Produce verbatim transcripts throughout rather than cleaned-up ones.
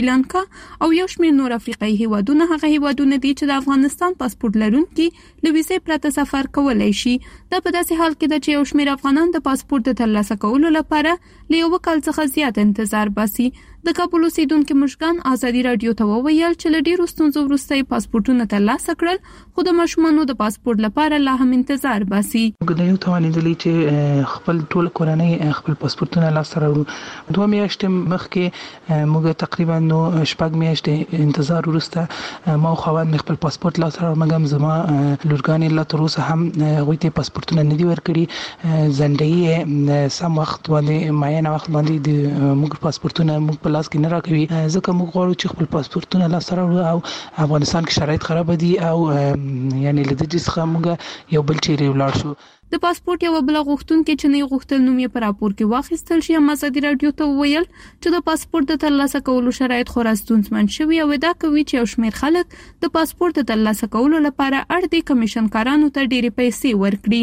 سریلانکا او یو شمېر نور افریقایي هیوادونه هغه هیوادونه دي چې د افغانستان پاسپورت لرونکي له ویزې پرته سفر کولای شي. دا په داسې حال کې ده چې یو شمېر افغانان د پاسپورت د ترلاسه کولو لپاره له یو کال څخه زیات انتظار باسي. د کابل اوسیدونکو مشګان ازادي رادیو ته وویل چې له ډیرو ستونزو وروسته پاسپورتونه ترلاسه کړل، خو د ماشومانو د پاسپورت لپاره لا هم انتظار باسي. موږ د یو توانیدلې چې خپل ټول کورنۍ خپل پاسپورتونه لاسته راوړو. دوه میاشتې مخکې موږ تقریبا نو شپږ میاشتې انتظار وروسته ما خوان خپل پاسپورت لاسته راوړم، مګم زما لورګانې لا تر اوسه هم غوي ته پاسپورتونه نه دي ورکړي. زندګي سم وخت باندې معین وخت باندې د موږ پاسپورتونه موږ په لاس کې نه راکوي، ځکه موږ غواړو چې خپل پاسپورتونه لاسته راوړو. او افغانستان کې شرایط خراب دي او یعنی لدې څخه موږ یو بل چیرې ولاړ شو. د پاسپورت یو بل غوښتونکو چې نه غوښتل نوم یې پر راپور کې واخیستل شي، هم ازادي رادیو ته وویل چې د پاسپورت د ترلاسه کولو شرایط خورا ستونزمن شوي او دا کوي چې یو شمېر خلک د پاسپورت د ترلاسه کولو لپاره اړ دي کمیشنکارانو ته ډېرې پیسې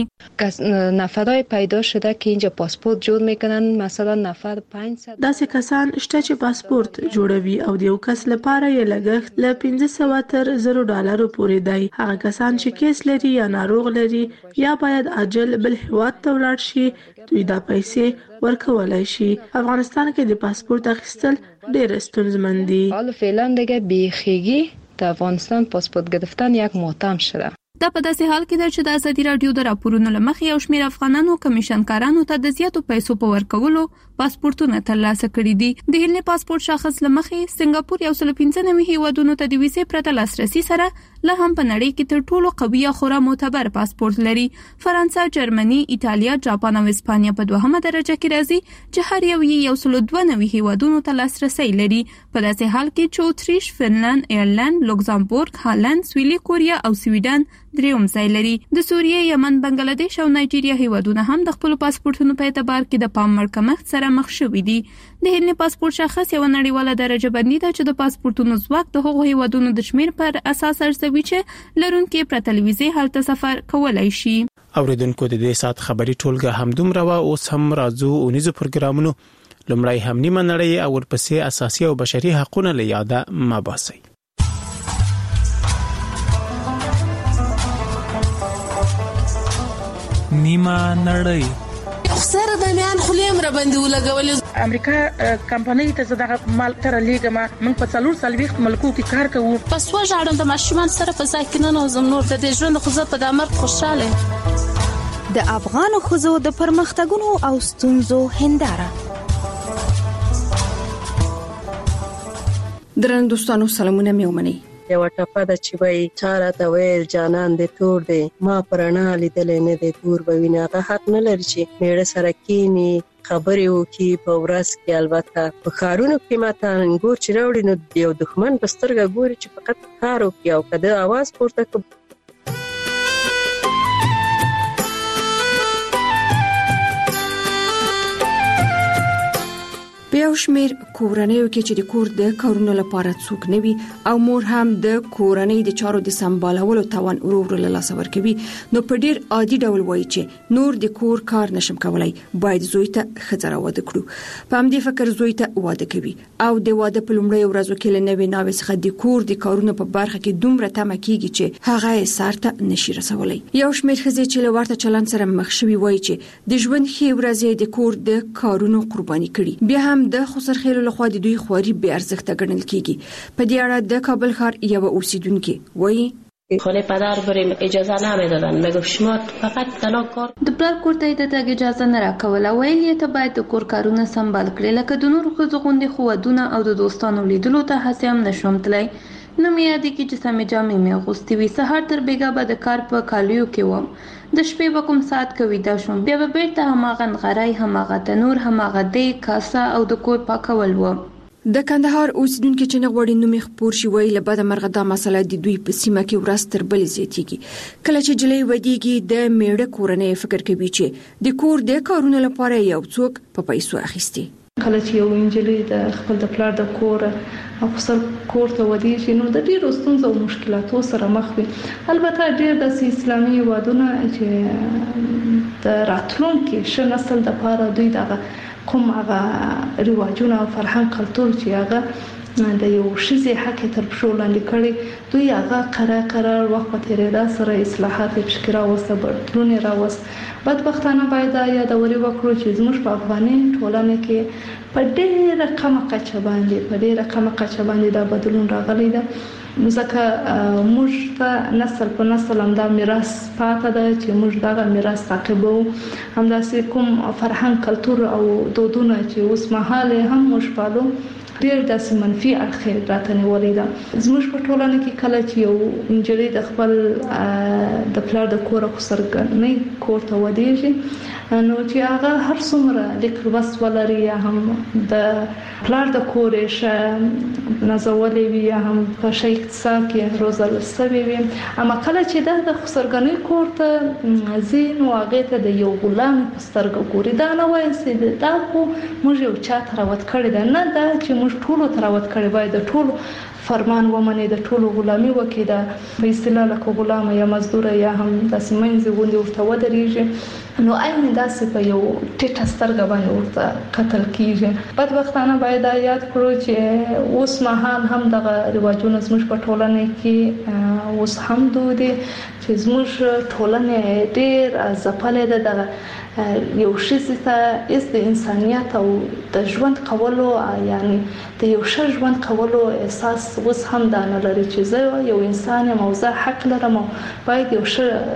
ورکړي. نفرای پیدا شده که اینجا پاسپورت جوړ میکنن، مثلا نفر پنځه صد داسې کسان شته چې پاسپورت جوړوي او د یو کس لپاره یې لګښت له پنځه سوه تر زر ډالرو پورې دی. هغه کسان چې کیس لري یا ناروغ لري یا باید بل هیواد ته ولاړ شي، دوی دا پیسې ورکولای شي. افغانستان کې د پاسپورت اخیستل ډېر ستونزمن دي. حالا فعلا دیگه بیخیگی در افغانستان پاسپورت گرفتن یک ماتم شده. دا په داسې حال کې ده چې د ازادي رادیو د راپورونو له مخې یو شمېر افغانانو کمیشنکارانو ته د زیاتو پیسو په ورکولو پاسپورتونه ترلاسه کړي دي. د هیلنې پاسپورت شاخص له مخې سنگاپور یو سل پنځه نوي هیوادونو ته د ویزې پرته لاسرسي سره له هم په نړۍ کې تر ټولو قوي او خورا معتبر پاسپورت لري. فرانسه، جرمني، ایتالیا، جاپان او اسپانیا په دوهمه درجه کې راځي چې هر یو یې یو سل دوه نوي هیوادونو ته لاسرسي لري. په داسې حال کې چې اتریش، فنلند، ایرلند، لوکزامبورګ، هالند، سویلي کوریا او سویډن دریم ځای لري. د سوریې، یمن، بنگلاديش او نایجیریا هیوادونه هم د خپل پاسپورتونو په اعتبار کې د پام وړ کمښت سره مخ شوي دي. د هیلنې پاسپورت شاخص یو نړیواله درجه بندي ده چې د پاسپورتونو ځواک د هغو هیوادونو د شمیر پر اساس ارزوي چې لرونکي پرته له ویزې هلته سفر کولای شي. اوریدونکو د دې سات خبري ټولګه همدومره وا، اوس هم راځو اونیزو پروګرامونو. لومړی هم نیمه نړۍ او ورپسې اساسي او بشري حقوقونه له یاده ما باسي. نیمه نړۍ سره د میان خلیم را باندې ولګول. امریکا کمپنۍ ته زړه مال تر لیګما موږ په څلور سلويخت ملکو کې کار کوو. پس وژاړم د ماشومان سره په ځای کې نه نوزم نور د دې ژوند خو زه په دامر خوشاله. د افغان خوځو د پرمختګونو او ستونزو هنداره. درن دوستانو سلامونه مې ومني. یو ټپه د چې وای چاره ته ویل جانان دې تور دی، ما پرانا لیدلې نه دی تور به وینا. هغه حق نه لري چې میړه سره کینی خبرې وکي په ورځ کې. البته په کارونو کې ماته انګور چې راوړي نو یو دښمن په سترګه ګوري چې فقط کار وکي او کده आवाज پورته کوي. په یو شمېر کورنیو کې چې د کور د کارونو لپاره څوک نه وي او مور هم د کورنۍ د چارو د سمبالولو توان ورو ورو له لاسه ورکوي، نو په ډیر عادي ډول وایي چې نور د کور کار نشم کولای، باید زوی ته ښځه راواده کړو. په همدې فکر زوی ته واده کوي او د واده په لومړۍ ورځو کې له نوې ناوې څخه د کور د کارونو په برخه کې دومره تمه کیږي چې هغه یې سر ته نشي رسولی. یو شمېر ښځې چې له ورته چلند سره مخ شوي وایي چې د ژوند ښې ورځې د کور د کارونو قرباني کړي. بیا هم د خسرخېلو لخوا د دوی خواري بې ارزښته ګڼل کیږي. په دې اړه د کابل ښار یو اوسیدونکو وایي خانه پدر بریم اجازه نمیدادن، میگفت شما فقط تنها کار. د پلار کور ته د تګ اجازه نه راکوله، ویل یې ته باید د کور کارونه سمبال کړې، لکه د نورو ښځو غوندې خو ودونه او د دوستانو لیدلو ته هسې هم نشوم تللی. نه مې یادېږي چې سمې جامې مې اغوستې وي. سهار تر بېګا به د کار په کالیو کې وم، د شپې به کوم ساعت کې ویده شوم، بیا به بیرته هماغه نغری، هماغه تنور، هماغه دیګ، کاسه او د کور پاکول و. د کندهار اوسیدونکو چې نه غواړي نوم یې خپور شي وایي له بده مرغه دا مسله د دوی په سیمه کې ورځ تر بلې زیاتېږي. کله چې جلۍ ودیږي د میړه کورنۍ فکر کوي چې د کور د کارونو لپاره یو څوک په پیسو اخیستي. کله چې یو انجلۍ د خپل د پلار د کور او خپل کور ته ودیږي نو د ډیرو ستونزو او مشکلاتو سره مخ وي. البته ډیر د اسلامي ودونه چې د راتلونکي ښه نسل لپاره دوی دغه کوم هغه رواجونه او فرهنګ کلتور چې هغه د یو شذې حق تر پښو لاندې کړي دوی هغه قرار قرار وخت په تیریدا سره اصلاحات فکر راوسته بدلون راوست. بدبختانه باید یادوري وکړو چې زموږ په افغاني ټولنه کې په ډېره کمه کچه باندې په ډېره کمه کچه باندې دا بدلون راغلی دی ځکه موږ ته نسل په نسل هم دا میراث پاتې ده چې موږ دغه میراث تعقیبو. همداسې کوم فرهنګ کلتور او دودونه چې اوس مهال هم موږ پالو ډېر داسې منفي اړخ راته نیولې ده. زموږ په ټولنه کې کله چې یو نجلۍ د خپل د پلار د کور او سرګرنۍ کور ته ودیږي نو چې هغه هر څومره لیک لوست ولري یا هم د پلار د کور ښه نازولې وي یا هم په ښه اقتصاد کې روزل شوې وي اما کله چې د سرګرنۍ کور ته ځي نو هغې ته د یو غلام په سترګه ګوري. دا نه وایي چې دا خو موږ یو چا ته راوت کړی ده نه دا چې موږ ټولو ته راوت کړی باید د ټولو فرمان ومني د ټولو غلامي وکړي دا په اصطلاح لکه غلامه یا مزدوره یا هم داسې منځ غوندې ورته ودرېږي نو عین داسې په یو ټیټه سترګه باندې ورته کتل کېږي. بدبختانه باید دا یاد کړو چې اوس مهال هم دغه رواجونه زموږ په ټولنه کې اوس هم دود دي چې زموږ ټولنه ډېر ځپلې ده دغه یو ښځې ته از د انسانیت او د ژوند کولو یعنی د یو ښه ژوند کولو احساس اوس هم دا نه لري چې زه یو انسان یم او زه حق لرم او باید یو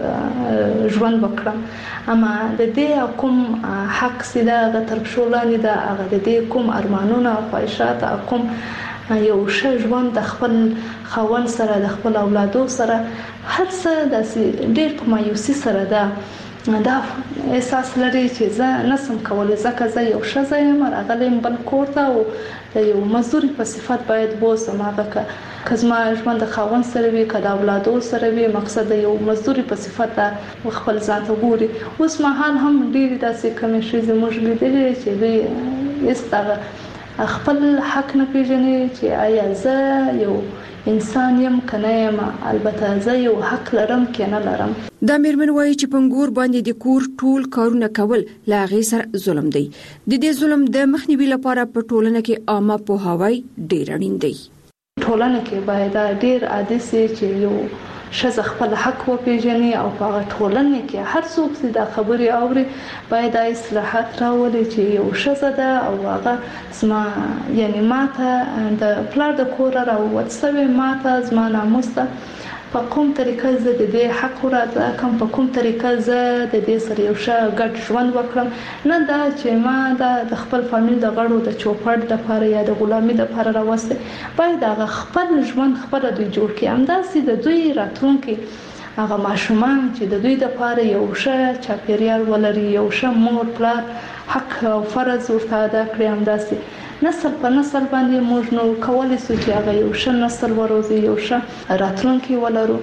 ښه ژوند وکړم. اما د دې کوم حق چې دا هغه تر پښو لاندې ده هغه د دې کوم ارمانونه او خواهشات کوم یو ښه ژوند د خپل خاوند سره د خپل اولادو سره هر څه داسې ډېر په مایوسي سره ده دا احساس لري چې زه نسم کولی ځکه زه یو ښځه یم راغلی یم بل کور ته او د یو مزدوري په صفت باید بوځم هغه که زما ژوند د خاوند سره وي که د اولادو سره وي مقصد د یو مزدوري په صفت خپل ځان ته ګوري. اوس مهال هم ډېرې داسې کمې ښځې موږ لیدلې چې دوی هېڅ دغه خپل حق نه پېژني چې آیا زه یو انسان یم کنه یم البته زه یو حق لرم که نه لرم. دا میرمن وایي چې پنګور باندې د کور ټول کارونه کول لا غي سره ظلم دی. د دې ظلم د مخنیوي لپاره په ټولنه کې عامه پوهاوی ډیر اړین دی. ټولنه کې باید ډیر عادي سي چې یو ښځه خپل حق وپیژني او په هغه ټولنه کې هر څوک چې دا خبرې اوري باید د اصلاحات راولي چې یو ښځه ده او هغه زما یعنی ماته د پلار د کور راووت سوی ماته زما ناموس ده په کوم طریقه زه د دې حق ورته کوم په کوم طریقه زه د دې سره یو ښه ګډ ژوند وکړم نه دا چې ما د خپل فامیل د غړو د چوپړ د لپاره یا د غلامي د لپاره راوسته باید هغه خپل ژوند خپل دوی جوړ کړي همداسې د دوی راتلونکي هغه ماشومان چې د دوی د لپاره یو ښه چاپیریال ولري یو ښه مور پلار حق او فرض ورته ادا کړي همداسې نسل په نسل باندې موږ نو کولای شو چې هغه یو ښه نسل وروزي یو ښه راتلونکي ولرو.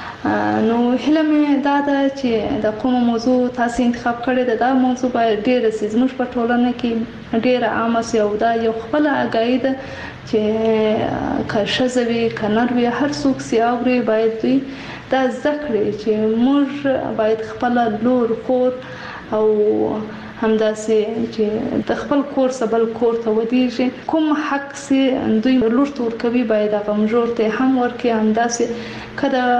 نو هیله مې دا ده چې د کوم موضوع تاسو انتخاب کړی ده دا موضوع باید ډېر سي زموږ په ټولنه کې ډېر عامه سي او دا یو خپل اگاهي ده چې که ښځه وي که نر وي هر څوک سي اوري باید دوی دا زده کړي چې موږ باید خپل لور خور او همداسې چې د خپل کور سبل کور ته ودیږي کوم حق سي دوی لور ته ورکوي باید هغه مجور ته هم ورکړي همداسې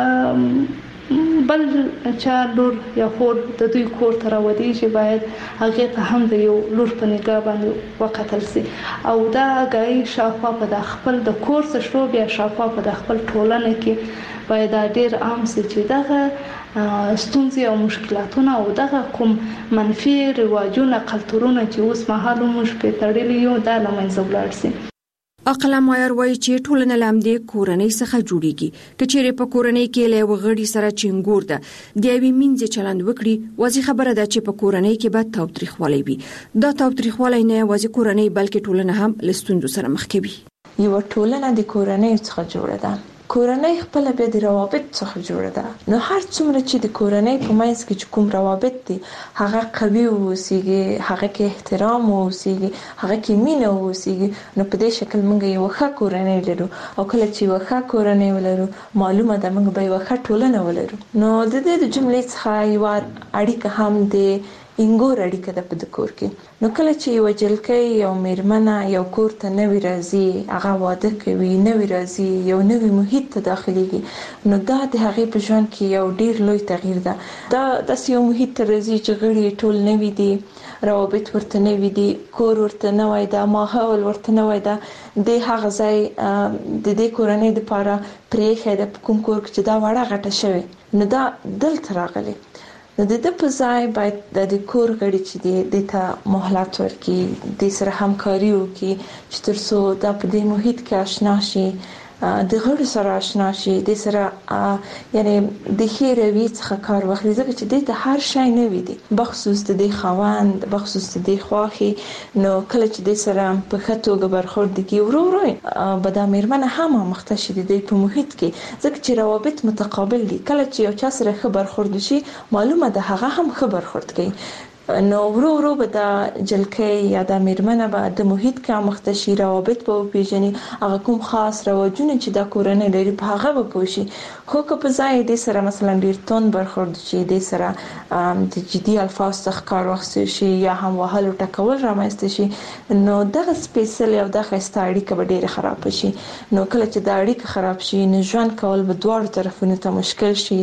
کله بل چا لور یا خور د دوی کور ته راودیږي باید هغه ته هم د یو لور په نگاه باندې وکتل سي او دا غي شافه په د خپل د کور څخه شو بیا شافه په د خپل ټولنه کې باید ډیر عام سي چې دغه ستونزې او مشکلاتونه او دغه کوم منفي رواجونه کلتورونه چې اوس مهال موږ په تړلي یو دا لمنځه ولاړ سي. اقلا مایر وایي چې ټولنه لامدې کورنۍ څخه جوړیږي کچېره په کورنۍ کې له وغړي سره چنګور ده د یوې منځ چلند وکړي وځي خبره ده چې په کورنۍ کې به تاوتریخوالی وي دا تاوتریخوالی نه وځي کورنۍ بلکې ټولنه هم لستوندو سره مخ کوي. یو ټولنه د کورنۍ څخه جوړه ده کورنۍ خپل بیا د روابط څخه جوړه ده نو هر څومره چې د کورنۍ په منځ کې کوم روابط دي هغه قوي اوسېږي هغه کې احترام اوسېږي هغه کې مینه اوسېږي نو په دې شکل موږ یو ښه کورنۍ لرو او کله چې یو ښه کورنۍ ولرو معلومه ده موږ به یو ښه ټولنه ولرو. نو د دې د جملې څخه یو اړیکه هم د انګور اړیکه ده په کور کې. نو کله چې یو جلکې یو میرمنه یو کور ته نوی راځي، هغه واده کوي، نوی راځي، یو نوی محیط ته داخليږي، نو دا د هغه په ژوند کې یو ډیر لوی تغییر ده. دا د یو محیط ته راځي چې غړي ټول نوی دي، روابط ورته نوی دي، کور ورته نوی ده، ماحول ورته نوی ده. د هغه ځای د دې کورنۍ د لپاره پرېخه د کوم کور چې دا وړه غټه شوی، نو دا دلته راغلي. نو د دې په ځای باید د کور غړي چې د ته مهلت ورکړي، د سره همکاري وکړي چې ترڅو دا په دې محیط کې آشنا شي، د غړو سره آشنا شي، د سره یعنی د خیروي څخه کار واخلي، ځکه چې د هر شی نه وي دي بخصوص د خوند بخصوص د خواخي. نو کله چې د سره په خطوګه برخورد کی ورو ورو به د میرمنه هم مختشي د په محیط کې، ځکه چې روابط متقابل دي. کله چې یو چا سره خبر برخورد شي، معلومه ده هغه هم خبر برخورد کوي. نو ورو ورو به د جلکې یا د میرمنه به د محیط کې مختشي، روابط به پیژني، هغه کوم خاص رواجونه چې د کورنۍ لري په هغه به پوښي. خو که په ځای د سره مثلا ډیر تون برخورد شي، د سره د جدي الفاظ څخه کار واخیستل شي یا هم وهلو ټکول رامنځته شي، نو دغه سپیشل او دغه استاړیکه به ډیره خراب شي. نو کله چې دا اړیکه خراب شي، نو ژوند کول به دواړو طرفونو ته مشکل شي،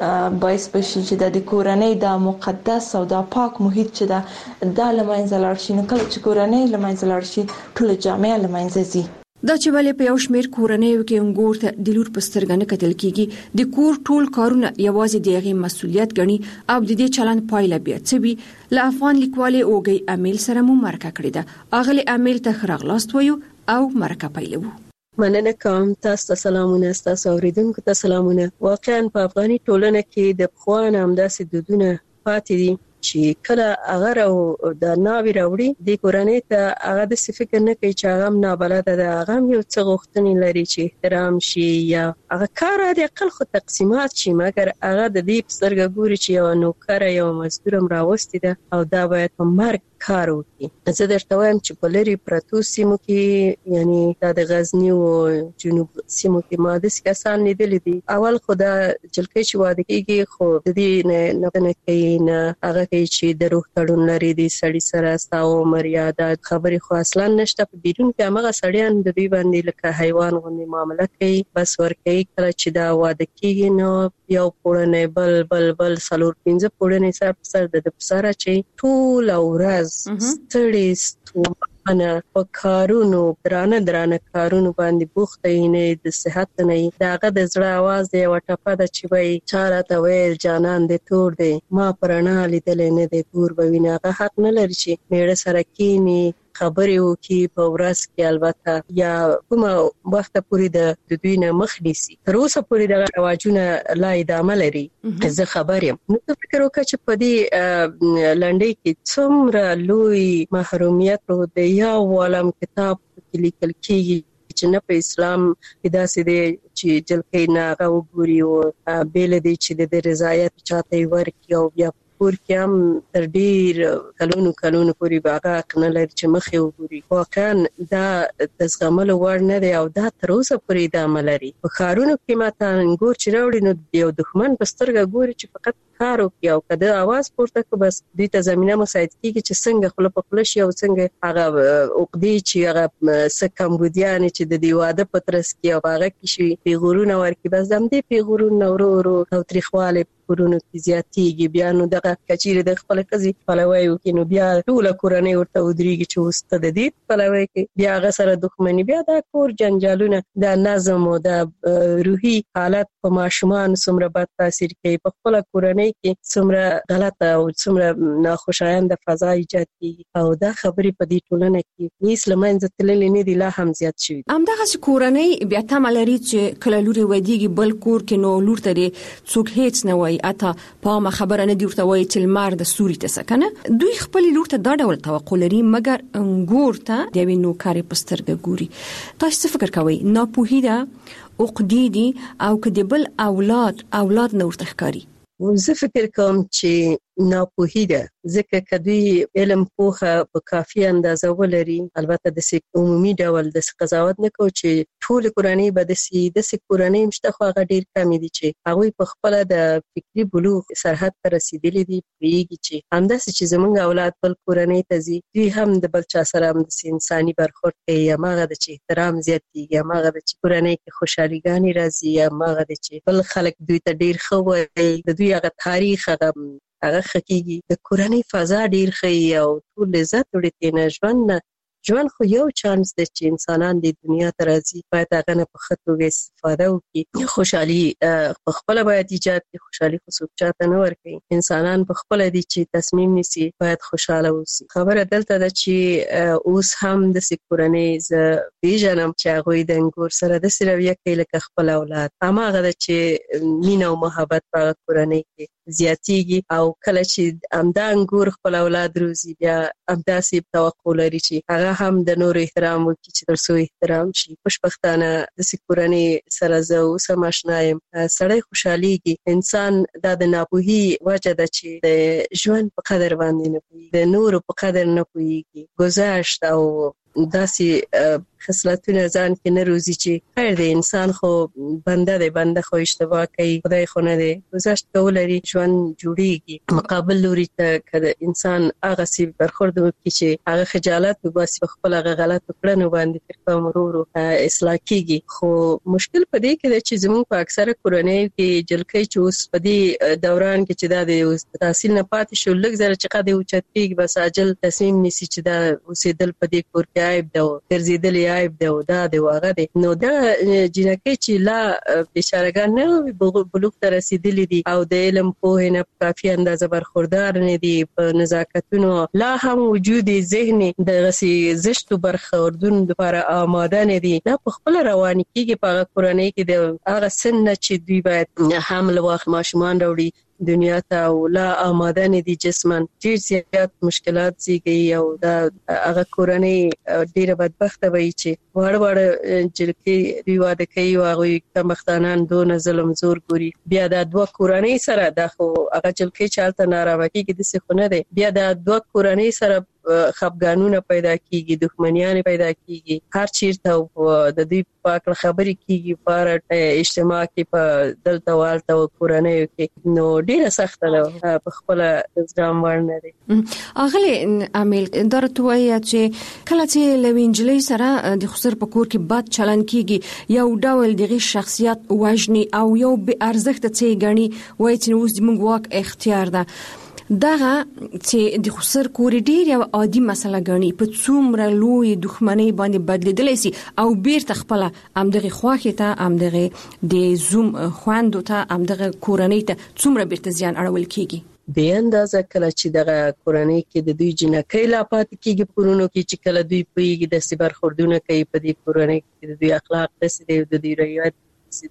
باعث بشي چې د کورنۍ د مقدس او د پاک محیط چې دا د لمنځه لاړ شي. نو کله چې کورنۍ لمنځه لاړ شي، ټول جامعه لمنځه ځي. دا چې ولې په یو شمېر کورنیو کې انګور ته د لور په سترګه نه کتل کیږي، د کور ټول کارونه یوازې د هغې مسؤلیت ګڼي او د دې چلند پایله بیا څه وي. له افغان لیکوالې اوږۍ امیل سره مو مرکه کړې ده. اغلې امیل ته ښه راغلاست وایو او مرکه پیلوو. مننه کوم. تاسو ته سلامونه، تاسو اوریدونکو ته سلامونه. واقعا په افغاني ټولنه کې د پخوانه همداسې دودونه پاتې دي چې کله هغه او د ناوی راوړي د کورنۍ ته هغه د فکر نه کوي چې هغه نابلده ده، هغه یو څه غوښتنې لري چې احترام شي یا هغه کار د عقل خو تقسیمات شي، مګر هغه د دې په سترګه ګوري چې یو نوکر یو مزدور هم راوستي ده او دا باید په مرګ کار وکړي. زه درته وایم چې په لري پرتو سیمو کې، یعنی دا د غزنی او جنوب سیمو کې ما داسې کسان لیدلي دي. اول خو دا جلکې چې واده کېږي، خو د دې نه نه کوي نه هغه کوي چې د روح تړون لري د سړي سره، ستا عمر یا دا خبرې خو اصلا نشته. په بیرون کې هغه سړیان د دوی باندې لکه حیوان غوندې معامله کوي، بس ورکوي. کله چې دا واده کېږي، نو یو پوړنی بل بل بل څلور پنځه پوړنی سر په سر د پسره چې ټول ورځ ستړي ستومانه په کارونو درانه درانه کارونو باندې بوخته یې نه د صحت نه یې. د هغه د زړه आवाज دی یوه ټپه ده چې وایي چا راته ویل جانان دی تور دی، ما په رڼا لیدلی نه دی تور به ویني. هغه حق نه لري چې میړه سره کینی خبرې وکړي په ورځ کې، البته یا کومه وخته پورې د دوی نه مخ نیسي. تر اوسه پورې دغه رواجونه لا ادامه لري. زه خبر یم. نو فکر وکړه چې په دې لنډۍ کې څومره لوی محرومیت د یو عالم کتاب کې لیکل کېږي چې نه په اسلام کې داسې دی چې جلکې نه هغه وګوري او بېله دی چې د رضایت چاته یې ورکړي او بیا کور کې هم تر ډیر کلونو کلونو پورې به هغه حق نه لري چې مخې وګوري. واقعا دا د زغملو وړ نه دی او دا تر اوسه پورې ادامه لري. په ښارونو کې ماته انګور چې راوړي، نو یو دښمن په سترګه ګوري چې فقط کار وکړي او که د اواز پورته کړو، بس دوی ته زمینه مساعد کېږي چې څنګه خوله په خوله شي او څنګه هغه عقدې چې هغه څه کمبودیانې چې د دې واده په ترڅ کې او هغه کې شي پیغورونه ورکړي، بس د همدې پیغورونه ورو ورو تاوتریخوالی کورونو کې زیاتېږي. بیا نو دغه کچېرې د خپله ښځې پلوی وکړي، نو بیا ټوله کورنۍ ورته ودرېږي چې اوس ته د دې پلوی کوي، بیا هغه سره دښمني، بیا دا کور جنجالونه، دا نظم او دا روحي حالت په ماشومان څومره بد تاثیر کوي. په خپله کورنۍ کې څومره غلطه او څومره ناخوشایند فضا ایجاد کېږي او دا خبرې په دې ټولنه کې هېڅ له منځه تللې نه دي، لا هم زیات شوي دي. همدغسې کورنۍ بیا تمه لري چې کله لور یې ودېږي بل کور کې، نو لور ته دې څوک هېڅ نه وایي، اته په عامه خبره نه دي ورته وایي چې لمر د ستوري ته څه کنه. دوی خپلې لور ته دا ډول توقع لري، مګر انګور ته د یوې نوکرې په سترګه ګوري. تاسو څه فکر کوئ؟ ناپوهي ده، عقدې دي، او که د بل اولاد اولاد نه ورته ښکاري؟ زه فکر کوم چې ناپوهي ده. ځکه کدوی علم پوهه په کافي اندازه ولري، البته د عمومي ډول د قضاوت نه کوي چې ټول کورنۍ به د سي د سي کورنۍ مشته خو هغه ډیر کم دي چې هغه په خپل د فکری بلوغ سرحد ته رسیدلي دي. پیږي چې همداسې چې زمونږ اولاد بل کورنۍ ته ځي، دوی هم د بل چا سره هم د انساني برخورد کوي، یا ماغه د چې احترام زیاتېږي، یا ماغه د چې کورنۍ کې خوشحاليګانې راځي، یا ماغه د چې بل خلک دوی ته ډیر ښه وایي، د دوی هغه تاریخ هغه هغه خکېږي. د کورنۍ فضا ډیر ښه او ټول عزت وړي تینه ژوند ژوند خو یو چانس دی چې انسانان د دنیا ته راځي، باید هغه نه په ښه توګه استفاده وکړي. خوشحالي په خپله باید ایجاد کړي، خوشحالي خو څوک چاته نه ورکوي. انسانان په خپله دي چې تصمیم نیسي باید خوشحاله اوسي. خبره دلته ده چې اوس هم داسې کورنۍ زه پېژنم چې هغوی د انګور سره داسې رویه کوي لکه خپل اولاد. هماغه ده چې مینه او محبت په هغه کورنۍ کې زیاتېږي، او کله چې همدا انګور خپل اولاد روزي، بیا همداسې توقع لري چې هغه هم د نور احترام وکړي چې تر څو احترام شي. خوشبختانه داسې کورنۍ سره زه اوس هم اشنا یم. سړی خوشحالېږي. انسان دا د ناپوهي وجه ده چې د ژوند په قدر باندې نه پوهېږي، د نورو په قدر نه پوهېږي. گذشت او داسې خصلتونه ځان کې نه روزي چې خیر دی، انسان خو بنده دی، بنده خو اشتباه کوي، خدای خو نه دی. گذشت کول لري، ژوند جوړیږي. مقابل لوري ته که انسان هغه سی برخورد وکړي چې هغه خجالت وباسي په خپل هغه غلط کړنو باندې، تر ورو ورو اصلاح کیږي. خو مشکل په دې کې دی چې زموږ په اکثره کورنۍ کې جلکۍ چې اوس په دې دوران کې چې دا د تحصیل نه پاتې شو، لږ زره چې قد اوچت کېږي، بس عاجل تصمیم نیسي چې دا اوسېدل په دې کور کې عیب ده، ګرځېدل عیب ده، او دا دی هغه دی. نو دا جنکۍ چې لا بیچارهګان نه بلوغ ته رسېدلي دي او د علم پوهې نه په کافي اندازه برخوردار نه دي، په نزاکتونو لا هم وجود ذهني دغسې زشتو برخوردونو لپاره آماده نه دي، دا په خپله روانې کېږي په هغه کورنۍ کې د هغه سن نه چې دوی باید حمل واخلي، ماشومان راوړي دنیا ته، او لا آماده نه دي جسمن. ډېر زیات مشکلات زیږي، او دا هغه کورنۍ ډېره بدبخته وي چې واړه واړه جلکې دوی واده کوي او هغوی کمبختانان دونه ظلم زور ګوري. بیا دا دوه کورنۍ سره دا خو هغه جلکې چې هلته نارامه کېږي داسې خو نه دی، بیا دا دوه کورنۍ سره خفګانونه پیدا کیږي، دښمنیان پیدا کیږي، هر چیرته د دوی په اړه خبرې کیږي، په اجتماع کې، په دلته والته او کورنیو کې. نو ډیره سخته ده، په خپل ځان ورنه دي. اغلی امیل درته وايي چې کله چې لوینجلې سره د خسر په کور کې بد چلن کیږي، یو ډول دغه شخصیت وژني او یو به ارزښت څه غني، وایي چې اوس د موږ واک اختیار ده. دغه چې د خسر کور ډیر یو عادي مسله غني، په څومره لوی دښمنۍ باندې بدلیدلی سي، او بیرته خپل امدغه خواخه ته امدغه د زوم خواندو ته امدغه کورنۍ ته څومره بیرته زیان اړول کیږي. به اندازه کله چې دغه کورنۍ کې د دوی جنکۍ لا پاتې کیږي پرونو کې، چې کله دوی پوهیږي د سي برخوردونه کوي په دې کورنۍ کې، د دوی اخلاق داسې دی، د دوی رویات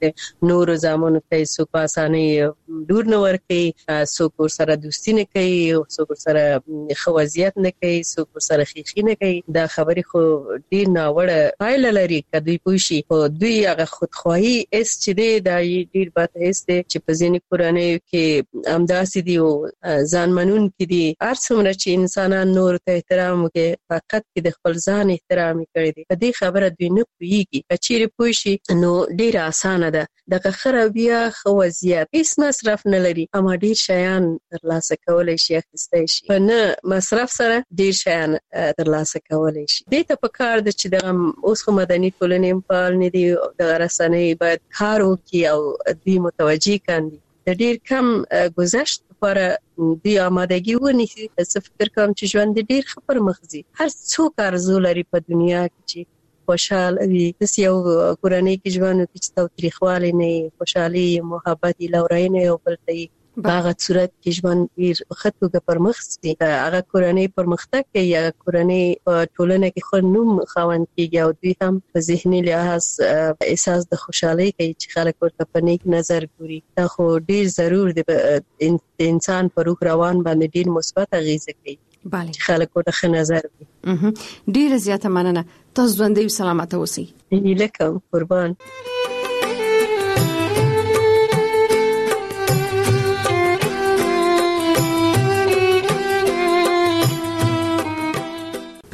نور زامنو ته څوک په اسانۍ لور نه ورکوي، څوک ورسره دوستي نه کوي، څوک ورسره ښه وضعیت نه کوي، څوک ورسره ښیښي نه کوي. دا خبرې خو ډېر ناوړه پایله لري که دوی پوه شي. خو دوی هغه خودخواهي حس چې دی دا ډېر بد حس دی چې په ځینې کورنیو کې همداسې دي او ځان منونکي دي. هر څومره چې انسانان نورو ته احترام وکړي، فقط کې د خپل ځان احترام یې کړی دی. په دې خبره دوی نه پوهېږي. که چیرې پوه شي نو ډېره اسانه ده. دغه خرابیا خو وضعیت هیڅ مصرف نه لري، اما ډیر شیان ترلاسه کولای شي، اخیستی شي. په نه مصرف سره ډیر شیان ترلاسه کولای شي. دې ته پکار ده چې دغه اوس خو مدني ټولنې فعال نه دي، دغه رسنۍ باید کار وکړي او دوی متوجه کاندي. د ډیر کم گذشت لپاره دوی آمادګي ونیسي. زه فکر کوم چې ژوند ډیر ښه پرمخ ځي. هر څوک آرزو لري په دنیا کې چې خوشحال وي. داسې یو کورنۍ کې ژوند وکړي چې تاوتریخوالی نه وي، خوشحالي، محبت، لورینه یو بل ته وي. په هغه صورت کې ژوند ډېر ښه توګه پرمخ ځي. هغه کورنۍ پرمختګ کوي، هغه کورنۍ په ټولنه کې ښه نوم خاوند کېږي، او دوی هم په ذهني لحاظ احساس د خوشحالۍ کوي چې خلک ورته په نیک نظر ګوري. دا خو ډېر ضرور دی، د انسان په روح روان باندې ډېر مثبت اغېزه کوي. بله، چې خلک ورته ښه نظر وي. ډېره زیاته مننه. تاسو ژوندی او سلامته اوسئ. هیله کوم. قربان.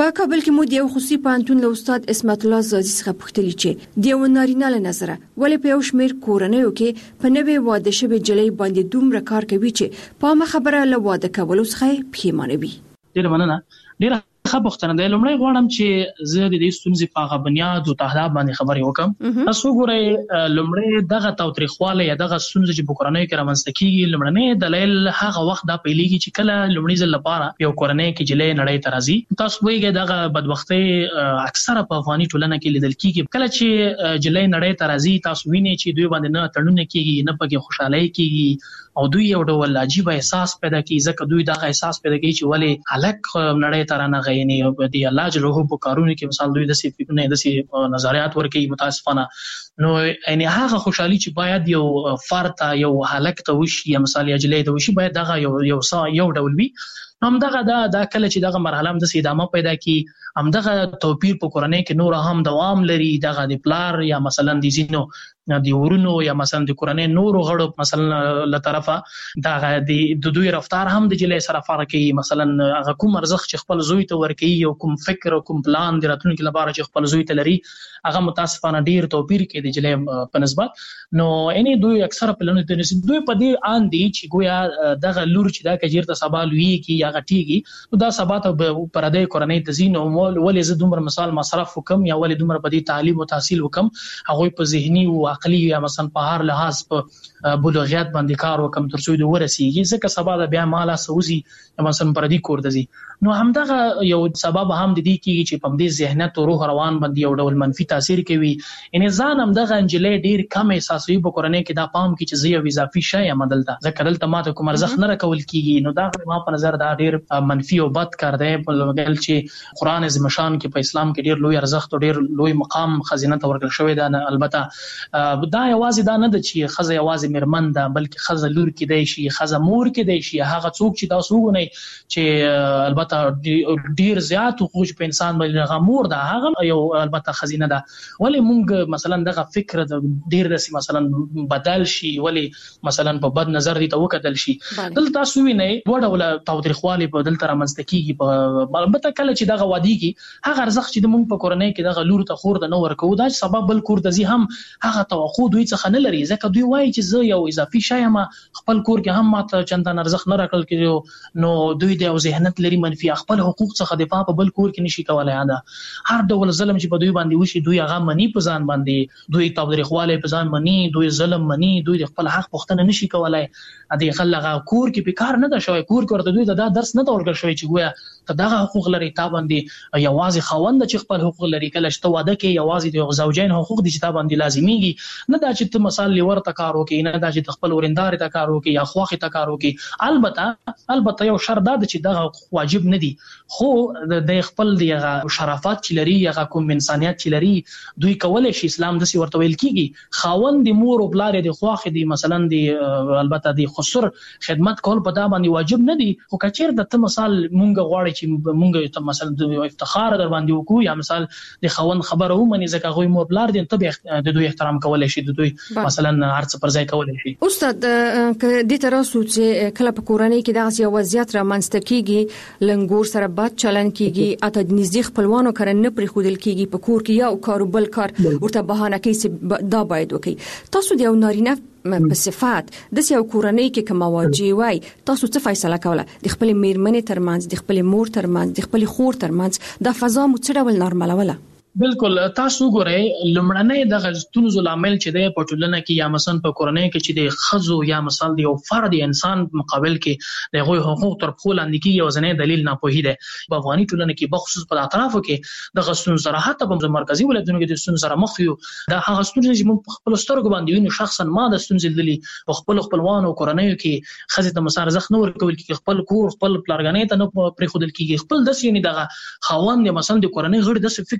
په کابل کې مو د یو خصوصي پوهنتون له استاد اسمت الله زازي څخه پوښتنه چې د یو نارینه له نظره ولې په یو شمېر کورنیو کې په نوې واده شوې جلۍ باندې دومره کار کوي چې په ما خبره له واده کولو څخه پښیمانه وي. ډېر مننه. ډېر ښه پوښتنه ده. لومړی غواړم چې زه د دې ستونزې په هغه بنیاد او تهداب باندې خبرې وکړم. تاسو ګورئ لومړی دغه تاوتریخوالی یا دغه ستونزې چې په کورنۍ کې رامنځته کېږي، لومړنی دلیل هغه وخت دا پیلېږي چې کله لومړي ځل لپاره یو کورنۍ کې جلۍ نړۍ ته راځي. تاسو پوهېږئ دغه بدبختۍ اکثره په افغاني ټولنه کې لیدل کېږي. کله چې جلۍ نړۍ ته راځي تاسو وینئ چې دوی باندې نه تړونه کېږي، نه پکې خوشحالۍ کېږي او دوی یو ډول عجیب احساس پیدا کوي، ځکه دوی دغه احساس پیدا کوي چې ولې هلک نړۍ ته رانغی، یعنی د الله جل جلاله په کارونو کې مثال دوی داسې فکرونه داسې نظریات ورکوي متاسفانه. نو یعنی هغه خوشحالي چې باید یو فرد ته یو هلک ته وشي یا مثال یا جلۍ ته وشي باید دغه یو یو یو ډول وي. همدغه دا دا کله چې دغه مرحله هم داسې ادامه پیدا کی، همدغه توپیر په کورنۍ کې نور هم دوام لري. دغه د پلار یا مثلا د زینو د ورونو یا مثلا د کورنۍ نورو غړو مثلا له طرفه دغه د دوی رفتار هم د جلۍ سره فرق کوي. مثلا هغه کوم ارزښت چې خپل زوی ته ورکوي او کوم فکر او کوم پلان د راتلونکي لپاره چې خپل زوی ته لري هغه متاسفانه ډیر توپیر کوي د جلۍ په نسبت. نو یعنی دوی اکثره پلانونه د دوی په دې ان دي چې گویا دغه لور چې دا کجیر ته سبا لوي کی یا غټيږي نو دا سبا ته پر دې کورنۍ ته زینو ولې زه دومره مثال مصرف وکم یا ولې دومره په دې تعلیم او تحصیل وکم، هغه په ذهني او عقلي یا مثلا په هر لحاظ په بلوغیت باندې کار وکم تر څو د ورسیږي، ځکه سبا د بیا مالا سوزي مثلا پر دې کور دزي. نو همدغه یو سبب هم د دې کېږي چې په دې ذهنیت او روح روان باندې یو ډول منفي تاثیر کوي. ان ځان هم دغه انجلې ډیر کم احساسوي په کورنۍ کې دا پام کې چې زه یو اضافي شی یم دلته، ځکه دلته ماته کوم ارزښت نه راکول کېږي. نو دا ما په نظر دا ډیر منفي او بد کار دی، په لګل چې قران عظیم شان کې په اسلام کې ډیر لوی ارزښت او ډیر لوی مقام خزینه ته ورکړل شوی دی. البته دا یوازې دا نه ده چې خزه یوازې مرمن ده، بلکې خزه لور کې دی شي، خزه مور کې دی شي، هغه څوک چې تاسو وګورئ چې البته ډیر زیات حقوق په انسان باندې غمور ده، هغه یو البته خزینه ده. ولی مونږ مثلا دغه فکر د ډیر رسي مثلا بدل شي، ولی مثلا په بد نظر دي ته وکتل شي. دلته تاسو وینئ دوه ډول تاوتریخوالي په دلته رامنځته کیږي. په البته کله چې دغه وادي کې هغه ارزښت چې مونږ په کورنۍ کې دغه لور ته خور د نو ورکو دا سبب بل کور د زی هم هغه توقع دوی څخه نه لري، ځکه دوی وایي چې زه یو اضافي شی یم، خپل کور کې هم ماته چندان ارزښت نه راکړل کېږي. نو دوی د ذهنیت لري منفي، خپل حقوق څخه دفاع په بل کور کې نشي کولای. دا هر ډول ظلم چې په دوی باندې وشي دوی هغه منی په ځان باندې، دوی تاوتریخواله په ځان منی، دوی ظلم منی، دوی د خپل حق پوښتنه نشي کولای. ا دې خلغه کور کې په کار نه ده شوی، کور کې ورته دوی دا درس نه ورکړل شوی چې گویا ته دغه حقوق لري، تا باندې یوازې خوند چې خپل حقوق لري. کله چې ته واده کې یوازې د زوجین حقوق دي چې تا باندې لازميږي، نه دا چې ته مثال لور ته کار وکې، نه دا چې خپل ورندار ته کار وکې یا خوخه ته کار وکې. البته البته یو شرط دا چې دغه واجب نه دي، خو د خپل دغه شرافت چې لري یا کوم انسانيت چې لري دوی کولای شي. اسلام د سی ورته ویل کیږي خاوند د مور او بلار د خوخه دي مثلا د البته د خسر خدمت کول په دا باندې واجب نه دي. خو کچیر د ته مثال مونږ غواړي چې مونږ ته مثلا د افتخار در باندې وکړو یا مثال د خوند خبره ومني ځکه غوي مور بلار دي ته د دوی احترام کولای شي، د دوی مثلا هرڅ پر ځای کولای شي. استاد د تراسو چې کله په کورنۍ کې دغه یو وضعیت را منځته کیږي، لنګور سره بد چلن کیږي، اته د نږدې خپلوانو کړه نه پرې خودل کیږي، په کور کې یو کاروبل کار ورته بهانه کوي چې دا باید وکي. تاسو د یو نارینه په صفات د یو کورنۍ کې کوم واجب وای تاسو څه فیصله کوله د خپل میرمنې ترمنځ، د خپل مور ترمنځ، د خپل خور ترمنځ د فضا مو څه ډول نارملوله؟ بالکل تاسو ګورئ لمړنۍ د غزتون زلامل چې د پټولنه کې یا مثلا په کورنۍ کې چې د خزو یا مثال د یو فرد انسان مقابل کې د غوي حقوق تر خپل اندکی یو ځنې دلیل نه پوهی دی. په افغاني ټولنه کې بخصوص په اطرافو کې د غزتون سره حتی په مرکزی ولایتونو کې د غزتون سره مخ یو د هغه ستونزې چې موږ خپل سترګو باندې وینو. شخصا ما د ستونزې دلی په خپل خپلوانو کورنۍ کې خزې ته مسار زخ نه ورکول کې خپل کور خپل پلارګنې ته نه پرې خودل کېږي. خپل د سینې دغه خوان د مثلا د کورنۍ غړي د فکر کوي چې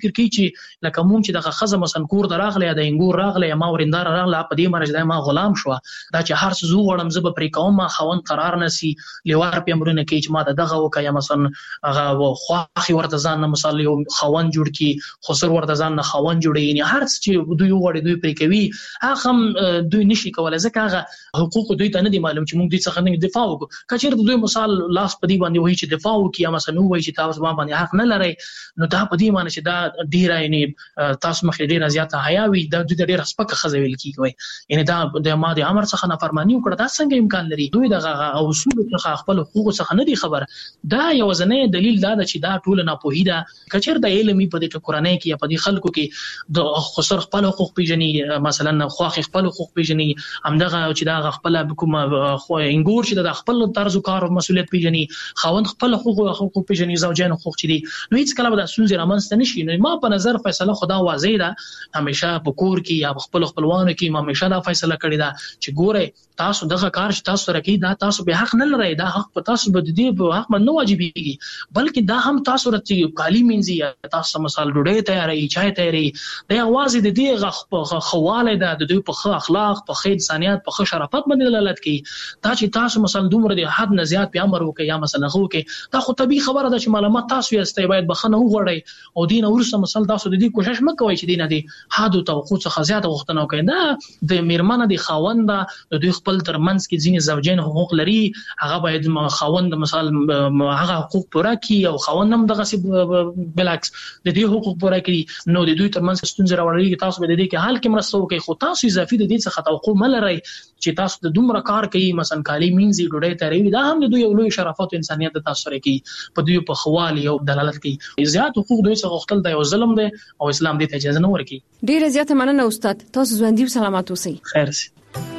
چې لکه مونږ چې دغه خزه مثلا کور دراغله یا د انګور راغله یا ما ورندار راغله په دې مرز ما غلام شو دا چې هر څه زو غړم زب پرې کوم ما خوند قرار نسی لوار په امرونه کې چې ما دغه وکیا مثلا هغه خواخي ورته ځان مثلا یو خوند جوړ کی خسر ورته ځان نه خوند جوړي یعنی هر څه چې دوی وړي دوی پرې کوي هغه هم دوی نشي کولای ځکه هغه حقوق دوی ته نه دي معلوم چې مونږ دې څخه نه دفاع وکړو کچېر دوی مثال لاس په دې باندې وایي چې دفاع وکړي یا مثلا وایي چې تاسو باندې حق نه لري نو دا په دې معنی چې دا ډیره یعنی تاسو مخې ډیره زیاته حیا وي دا دوی ډیره سپکه خزه ویل کیږي یعنی دا د ماده امر څخه نافرمانی وکړه دا څنګه امکان لري دوی دغه اصول څخه خپل حقوق څخه نه دي خبر دا یو ځنه دلیل دا چې دا ټول نه پوهی دا کچېر د علمي په دې قرآني کې یا په دې خلکو کې د خسر خپل حقوق پیژني مثلا خواخ خپل حقوق پیژني همدغه چې دا خپل کوم خو انګور چې د خپل طرز کار او مسولیت پیژني خوند خپل حقوق او حقوق پیژني زوجین حقوق چي دي نو هیڅ کله به د سونځ رامنځته نشي نو ما په نظر فیصله خدا واضح ده همیشه په کور کې یا خپل خپلوانو کې ما همیشه دا فیصله کړې ده چې ګوره تاسو دغه کار چې تاسو راکې دا تاسو به حق نه لرئ دا حق په تاسو به دي په حق نه واجبېږي بلکې دا هم تاسو راته کالی منځي تاسو مثال ډوډۍ تیارې چای تیارې د اواز د دې خواله ده د دوی په خ اخلاق په خې انسانيت په خ شرافت باندې دلالت کوي دا چې تاسو مثلا دومره د حد نه زیات په امر وکي یا مثلا خو کې دا خو طبيعي خبره ده چې معلومات تاسو یې استای باید بخنه وغوړی او دین ورسره مثلا تاسو د دې کوشش مکوئ چې دینه دي حد او توقع څخه زیات غوښتنه وکړي دا د میرمنه د خاوند د دوی خپل ترمنځ کې ځینې زوجین حقوق لري هغه باید خاوند مثال هغه حقوق پوره کړي او خاوند هم دغه بلعکس د دې حقوق پوره کړي نو د دوی ترمنځ ستونزې راوړي تاسو به د دې کې حل کې مرسته وکړي خو تاسو اضافي د دې څخه توقع ملرئ چې تاسو د دومره کار کوي مثلا کالی مینځي ډوډۍ تیاروي دا هم د دوی یو لوی شرافت او انسانيت د تاسو لري په دوی په خوالي او دلالت کوي زیات حقوق دوی څخه غوښتل د یو ظلم دی او اسلام دې ته اجازه نه ورکوي ډیره زیاته مننه استاد تاسو ژوندۍ او سلامات اوسئ خیر سي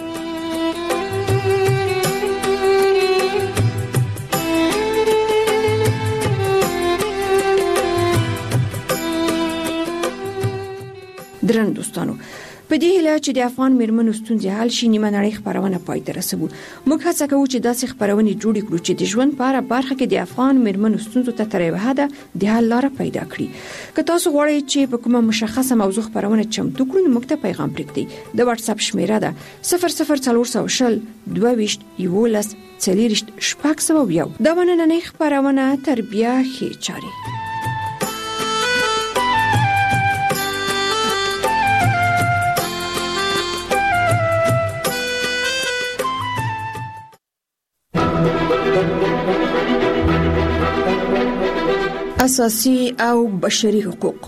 درن دوستانو په دې هیله چې د افغان میرمنو ستونزې حل شي نیمه نړۍ خبرونه پای ته رسوو موږ هڅه کوو چې داسې خبرونه جوړ کړو چې د ژوند په اړه برخه کې د افغان میرمنو ستونزو ته تر یوه حده د حل لاره پیدا کړي که تاسو غواړئ چې په کومه مشخصه موضوع خبرونه چمتو کړو نو موږ ته پیغام پرېږدئ د واتس اپ شمیره ده صفر صفر څلور سوه شل دوه ویشت یولس څلوېښت شپږ سوه یو دا نننۍ خبرونه تربیه ښې چارې اساسي او بشري حقوق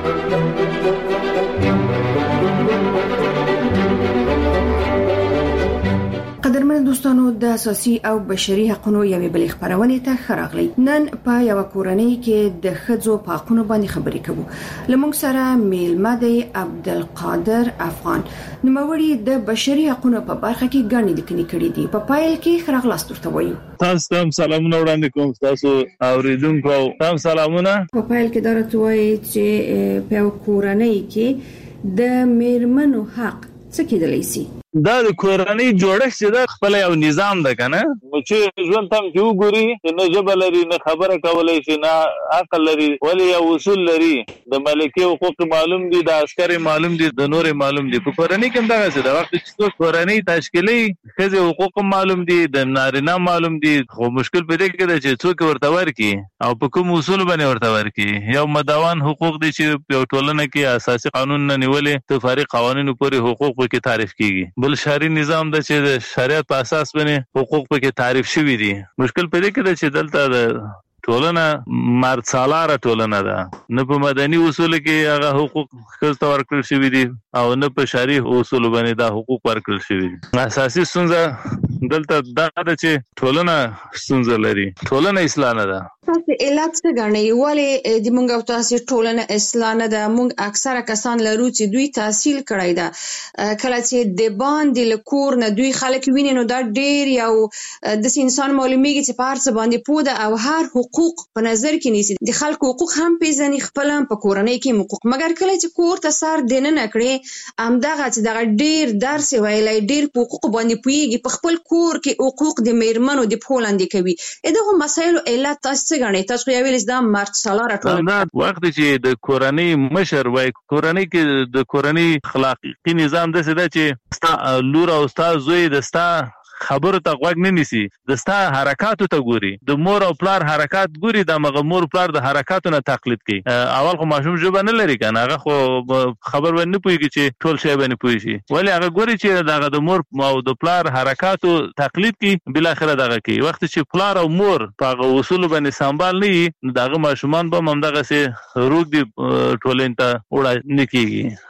قدرمن دوستانو د اساسي او بشري حقوقو یوې بلې خبرونه ته خراغلی نن په یو کورنۍ کې د ښځو په حقوقو باندې خبرې کوو لمونږ سره میلمه دی عبدالقادر افغان نوموړی د بشري حقوقو په برخه کې ګڼې لیکنې کړې دي په پایل کې خراغلاست ورته وایو تاسو ته سلامونه وړاندې کوم تاسو اوریدونکو تاسو سلامونه په پایل کې درته وایي چې په کورنۍ کې د میرمنو حق څه کېدلی سي دا د کورنۍ جوړښت چې د خپل یو نظام ده کنه چې ژوند تم چې وګوري نه جبل لري نه خبره کولای شي نه عقل لري ولی یو اصول لري د ملکي حقوق معلوم دي د عسکري معلوم دي د نور معلوم دي په کورنۍ کې دا څه د وخت چې کورنۍ تشکیلي خزه حقوق معلوم دي د نارینه معلوم دي خو مشکل پیدا کېږي چې څوک ورته ورکی او په کوم اصول باندې ورته ورکی یو مداوان حقوق دي چې په ټولنه کې اساسي قانون نه نیولې تفریق قوانینو پورې حقوق په کې تعریف کیږي بل شهري نظام د چې د شریعت په اساس باندې حقوق په کې تعریف شوی دي مشکل پیدا کېږي چې دلته د ټولنه مرد سالاره ټولنه ده نه په مدني اصول کې هغه حقوق خپل ورکړل شوی دي او نه په شرعي اصول باندې دا حقوق ورکړل شوی دي اساسي ستونزه دلته دا ده چې ټولنه ستونزه لري ټولنه اصلاح نه ده تاسو علت څه غنئ ولی د مونږ او تاسو ټولنه اصلاح نه ده مونږ اکثره کسان لرو چې دوی تحصیل کړی ده کله چې د باندې لکور نه دوی خلک ویني نو دا ډیر یو د انسان معلومیږي چې په هر څه باندې پوده او هر حقوق په نظر کې نیسي د خلکو حقوق هم پیژني خپل هم په کورنۍ کې حقوق مګر کله چې کور ته سر دنه نکړي ام دغه چې دغه ډیر درس ویلای ډیر حقوق باندې پويږي په خپل کور کې حقوق د میرمنو د پولاندې کوي دغه مسایلو علت تاسو غنئ تاسو یو ویل دا مرد سالار ټول دا وخت چې د کورنۍ مشر وای کورنۍ کې د کورنۍ اخلاقی نظام د څه چې ستا لور او ستا زوی د ستا خبرو ته غوږ نه نیسي د ستا حرکاتو ته ګوري د مور او پلار حرکات ګوري د مغه مور پلار د حرکاتو نه تقلید کوي اول خو ماشوم ژبه نه لري کنه هغه خو خبر ونه پويږي چې ټول شی باندې پوي شي ولی هغه ګوري چې دغه د مور او د پلار حرکاتو تقلید کوي بل اخره دغه کوي وخت چې پلار او مور په اصول باندې سنبال نه دغه ماشومان به ممدغه سي روغ دي ټولین ته وړا نکېږي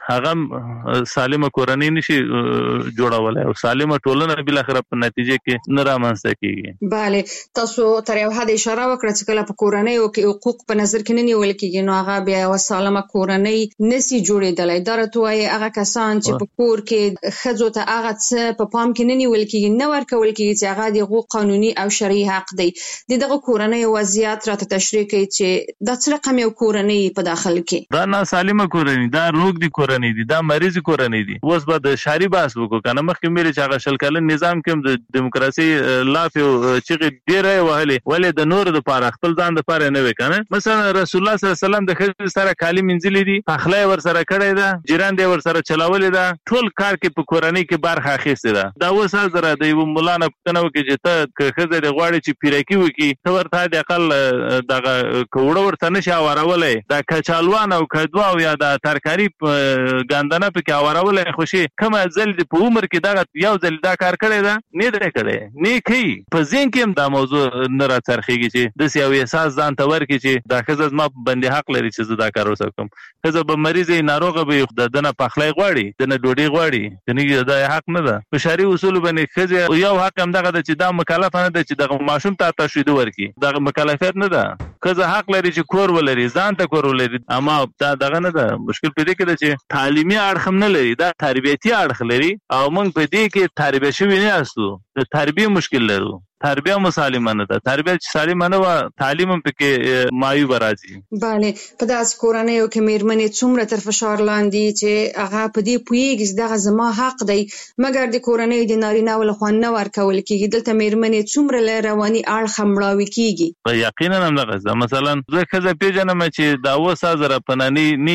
هغه سالمه کورنۍ نشي جوړولای او سالمه ټولنه بل اخره نتیجه کې نه رامنځته کیږي. bale تاسو تر یو حد اشاره وکړه چې کله په کورنۍ او کې حقوق په نظر کې نه نیول کیږي نو هغه بیا یو سالمه کورنۍ نسی جوړېدلای دا راتوي هغه کسان چې په کور کې خځو ته هغه څه په پام کې نه نیول کیږي نه ورکول کیږي چې هغه د حقوق قانوني او شرعي حق دی دغه کورنۍ وضعیت راته تشریح کوي چې د څه رقم یو کورنۍ په داخل کې دا نه سالمه کورنۍ دا روغ دي کورنۍ دي دا مریض کورنۍ دي اوس به د شاري باس وکړو کنه مخکې مې چې هغه شل کلن نظام کې د دیموکراسي لاف یو چې ډیره وهلې ولې د نور د پاره خپل ځان د پاره نه وکنه مثلا رسول الله صلی الله علیه وسلم د خځې سره کالی منځلې دي اخلاق ور سره کړی دا جیران دی ور سره چلاولې دا ټول کار کې په کورنۍ کې برخه اخیسته ده دا وسه زره د یو مولانا پښتنه وکي چې ته خځې د غواړي چې پیرکی وکي ته ورته د اقل دغه کوړه ورته نشي اورولې دا کچالوان او کدوا او یا د ترکاری ګاندنه په کې اورولې خوشي کومه ځل د په عمر کې دا یو ځل دا کار کړی دا نه درې کړي نه کوي په ځین کې هم دا موضوع نه راڅرخيږي چې د سیاو احساس ځان ته ورکړي چې دا خزه ما باندې حق لري چې دا کار وسکم خزه به مریض ناروغه به د دنه پخلای غواړي دنه ډوډۍ غواړي دنه دا حق نه ده په شری اصول باندې خزه یو حق هم دغه چې دا مکلف نه ده چې دغه ماشوم ته تشوید ورکړي دغه مکلفیت نه ده خزه حق لري چې کور ولري ځان ته کور ولري اما دا دغه نه ده مشکل په دې کې ده چې تعلیمي اړخ نه لري دا تربیتي اړخ لري او موږ په دې کې تربیه شوی نه اسو د تربیه مشکل لرو تربیه مسالمانه ده تربیه سالمانه و تعلیم هم پکې مایو راځي bale په داس کورنۍ او کې میرمنې څومره تر فشار لاندې چې هغه په دې پویږي دغه زما حق دی مګر د کورنۍ د نارینه ول خو نه ورکول کیږي دلته میرمنې څومره ل رواني اړخ مړاوي کیږي یقینا هم دغه مثلا زه خزه پیژنم چې دا وسه زره پنانی نی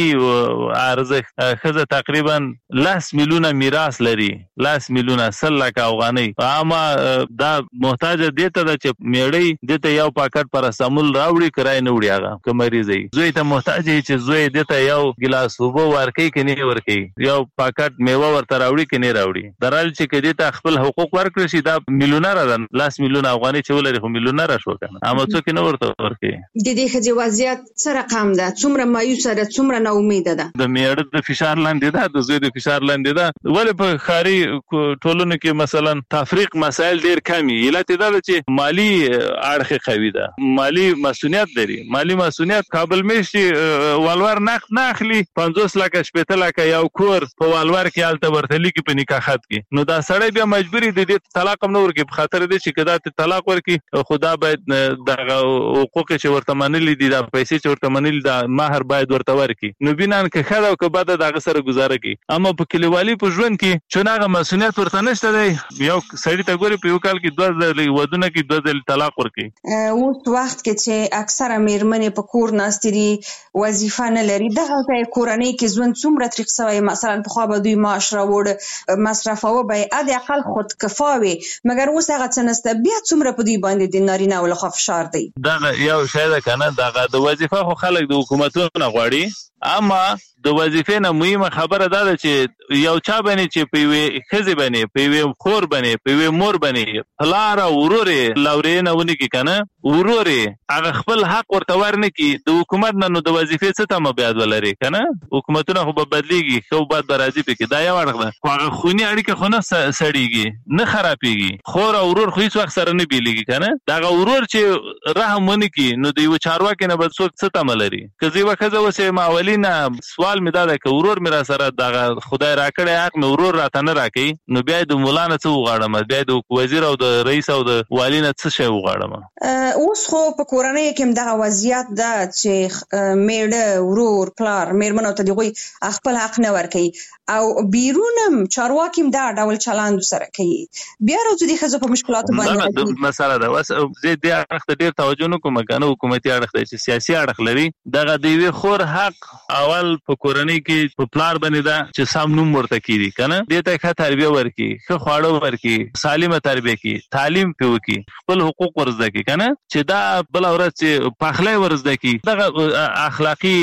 ارزه خزه تقریبا لاس میلیونه میراث لري لاس میلیونه سل افغاني اما دا محتاج دیته د چې میړی دته یو پاکټ پر سمول راوړي کرای نه وړي هغه کمریزي زوی ته محتاج چې زوی دته یو ګلاس وبو ورکي کني ورکي یو پاکټ میوه ورته راوړي کني راوړي درال چې کدي ته خپل حقوق ورکړي شي دا میلیونر ده لاس میلیون افغاني چې ولري خو میلیونر شو کنه اما څوک نه ورته ورکي د دې خځې وضعیت څه رقم ده څومره مایوسه ده څومره نا امید ده د میړه د فشار لاندې ده د زوی د فشار لاندې ده ولې په خاري ټولنو کې مثلا تفریق مسائل ډیر کمی علت دا چې مالی اړخ قوي ده مالی مسؤلیت لري مالی مسؤلیت قابل مشي والور نقد نه اخلي پنځوس لک شپږ لک یو کور په والور کې الته ورتلی کې په نکاح خط کې نو دا سړی بیا مجبوری د دې طلاق نه ورکې په خاطر دې چې کدا طلاق ورکې خدا باید د حقوق چې ورته منلي دي د پیسې چې ورته منلي د مہر باید ورته ورکې نو بینان کې خاله او کبه دغه سره گزاره کوي اما په کلیوالي په ژوند کې چونغه مسؤلیت ورته نشته دی یو سړی ته ګوري په یو کال کې دوه ودونه کې دوه ځل طلاق ورکړي اوس وخت کې چې اکثره میرمنې په کور ناستري وظیفه نه لري دغه په کورنۍ کې ژوند څومره طریق سوی مثلا په خو به دوی معاش راوړ مصرف او به ادي اقل خود کفاوي مګر اوس هغه څنسته بیا څومره په دوی باندې د نارینه ول خو فشار دی دغه یو شی ده کنه دغه د وظیفه خو خلک د حکومتونو غواړي اما د وظیفې نه مهمه خبره ده چې یو چا باندې چې په وی خزي باندې په وی خور باندې په وی مور باندې پلار او ورور لورې نه ونی کی کنه ورور هغه خپل حق ورته ورنه کی د حکومت نه نو د وظیفې څه ته مبياد ولري کنه حکومتونه خو به بدليږي خو بعد برازي پکې دا یو اړه ده هغه خونی اړیکه خو نه سړیږي نه خرابېږي خور او ورور خو هیڅ وخت سره نه بیلېږي کنه دا ورور چې رحم ونی کی نو د یو چارواکي نه بل څوک څه ته ملري کزي وکړه وسه ماولي والینه سوال مې دا ده چې ورور مې را سره د خدای راکړی حق مې ورور راته نه راکړي نو بیا د مولانا څه وغواړم بیا د وزیر او د رئیس او د والینه څه شی وغواړم اوس خو په کورنۍ کې دغه وضعیت ده چې میړه ورور پلار میرمنو ته دغوی خپل حق نه ورکوي او بیرونم چارواکي دا ډول چلند سره کوي بیا راځي د خزو په مشکلاتو باندې دا مسله ده وس زه د اړخ ته ډیر توجه نه کوم کنه حکومتي اړخ ته چې سیاسي اړخ لري دغه د وی خور حق اول په کورنۍ کې په پلار باندې دا چې سم نوم ورته کیږي کنه دې ته ښه تربیه ورکي ښه خواړه ورکي سالمه تربیه کی تعلیم پیوکي خپل حقوق ورزده کی کنه چې دا بل اورت چې پخلای ورزده کی دغه اخلاقی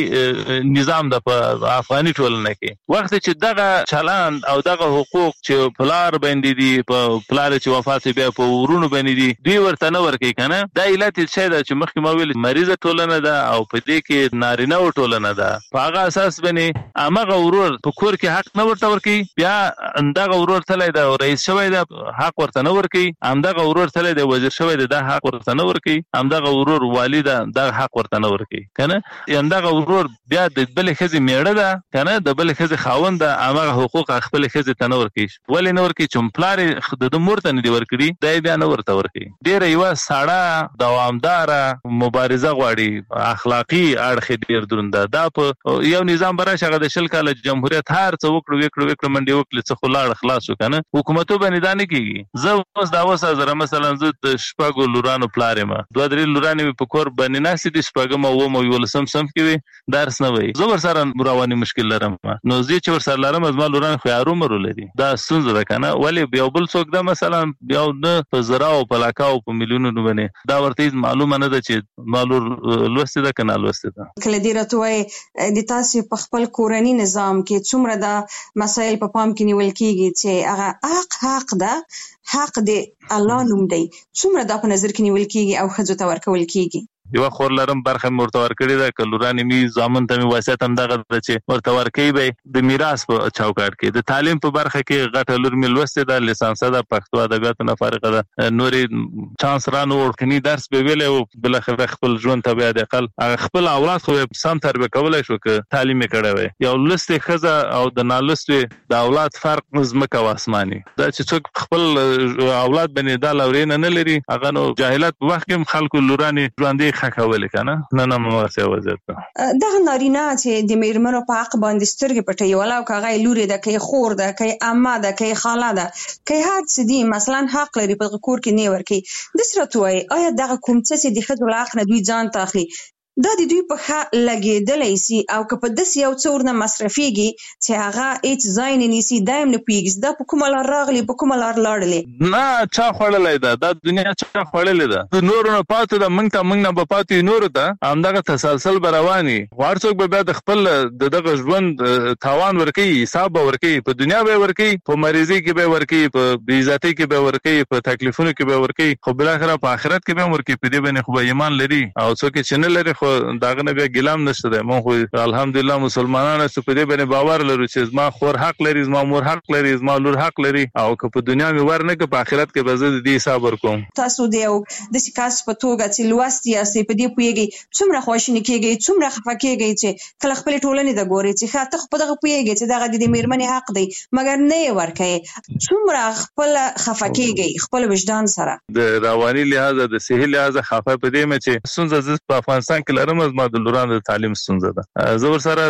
نظام د افغاني ټولنه کې وخت چې دغه چلند او دغه حقوق چې پلار باندې دي په پلار چې وفات بیا په ورونو باندې دي دوی ورته نه ورکي کنه دا علت څه ده چې مخکې ما ویل مریضه ټولنه ده او په دې کې نارینه و ټولنه ده په هغه اساس باندې هغه ورور په کور کې حق نه ورته ورکي بیا اندغه ورور تلای ده رئیس شوی ده حق ورته نه ورکي همدغه ورور تلای ده وزیر شوی ده د حق ورته نه ورکي همدغه ورور والی ده د حق ورته نه ورکي کنه همدغه ورور بیا د بل خزي میړه ده کنه د بل خزي خاوند ده هغه حقوق خپل خزي ته نه ورکي ولې نه ورکي چې پلار د مورته نه دی ورکړي دای بیا نه ورته ورکړي ډیر یو ساړه دوامدار مبارزه غواړي اخلاقی اړخ ډیر درنده دا په یو نظام براشه د شل کال جمهوریت هر څو وکړو وکړو وکړو منډي وکړي څه خلاړ خلاص وکنه حکومتو باندې دا نه کیږي زه اوس دا اوسه زره مثلا زه د شپږو لورانو پلارم دوه درې لورانې په کور باندې ناسې دي شپږم او مو یول سم سم کوي درس نه وای زه ور سره رواني مشکل لرم نو زه چې ور سره لرم از ما لوران خو یارو مرو لري دا ستونزه ده کنه ولی بیا بل څوک دا مثلا بیا نه په زرا او په لاکاو په میلیونونو باندې دا ورته معلومه نه ده چې مالور لوسته ده کنه لوسته ده کله دې راټوي د تاسو په خپل کورنی نظام کې څومره دا مسایل په پام کې نیول کیږي چې هغه حق حق ده حق دې الله نوم دی څومره دا په نظر کې نیول کیږي او خځو ته ورکول کیږي یو خور لرم برخه مرته ورکړی دا کلورانی می زامن ته می واسط هم دغه چې مرته ورکې به د میراث په چوکاټ کې د تعلیم په برخه کې غټه لور می لوسته د لیسانس د پښتو ادبیات نه فارغه ده نورې چانس رانو ورکني درس به ویل او بل خبر خپل ژوند ته به د اقل خپل اولاد خو سم تربیه کولای شو ک تعلیم کړه وي یو لسته خزه او د نالسته د اولاد فرق مزمکه واسماني دا چې څوک خپل اولاد باندې د لورین نه لري هغه نو جاهلات وخت کې خلکو لورانی ژوندې خکول کنه نه نه مواسه وضعیت دغه نارینه چې د میرمنو په حق باندې سترګې پټي ولا او کغه لوري د کی خور د کی اما د کی خاله د کی هر څه دي مثلا حق لري په کور کې نه ورکی د سره توي آیا دغه کوم څه چې د خځو لاخ نه دوی ځان تاخلي دا د دوی په ښه لګېدلی سي او که په داسې یو څه ورنه مصرفېږي چې هغه هېڅ ځای نه نیسي دا هم نه پوهېږي دا په کومه لار راغلي په کومه لار لاړلې نه چا خوړلی ده دا دنیا چا خوړلې ده د نورو نه پاتې ده موږ ته موږ نه به پاتې نورو ته همدغه تسلسل به روان وي هر څوک به بیا د خپل د دغه ژوند تاوان ورکوي حساب به ورکوي په دنیا به ورکوي په مریضۍ کې به ورکوي په بېعزتۍ کې به ورکوي په تکلیفونو کې به ورکوي خو بالاخره په آخرت کې به هم ورکوي په دې باندې خو به ایمان لري او څوک چې نه لري خو داغه نه بیا ګلام نشته ده مونږ خو الحمدلله مسلمانانو څخه په دې باندې باور لرو چې زما خور حق لري زما مور حق لري زما لور حق لري او که په دنیا مې ور نه که په آخرت کې به زه د دې حساب ورکوم تاسو د یو داسې کس په توګه چې لوستي یاستئ په دې پوهېږئ څومره خواشیني کېږئ څومره خفه کېږئ چې کله خپلې ټولنې ته ګورئ چې ښه ته خو په دغه پوهېږئ چې دغه د دې مېرمنې حق دی مګر نه یې ورکوئ څومره خپله خفه کېږئ خپل وجدان سره د رواني لحاظه د صحي لحاظه خفه په دې مې چې ستونزه زه په افغانستان کې لرم زما د لورانو د تعلیم ستونزه ده زه ورسره